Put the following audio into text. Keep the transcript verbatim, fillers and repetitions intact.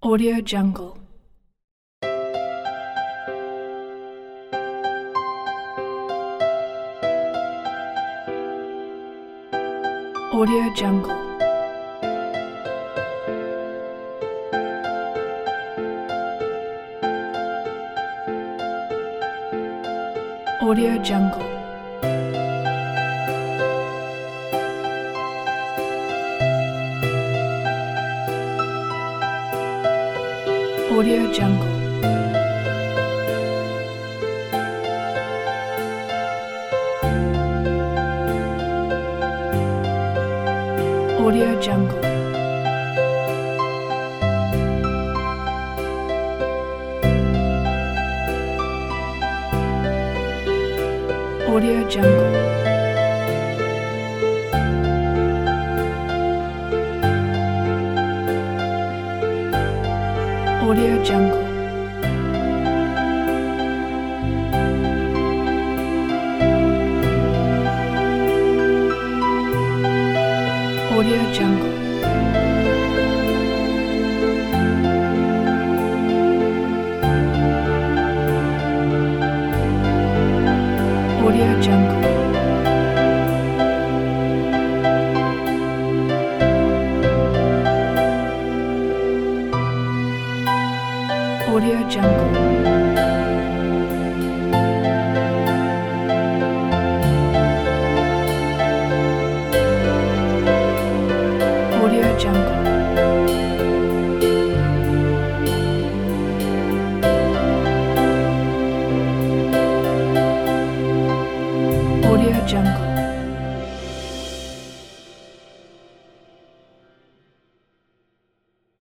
Audio Jungle. Audio Jungle. Audio Jungle. Audio Jungle. Audio Jungle. Audio Jungle. Audio Jungle. Audio Jungle. Audio Jungle. Audio Jungle.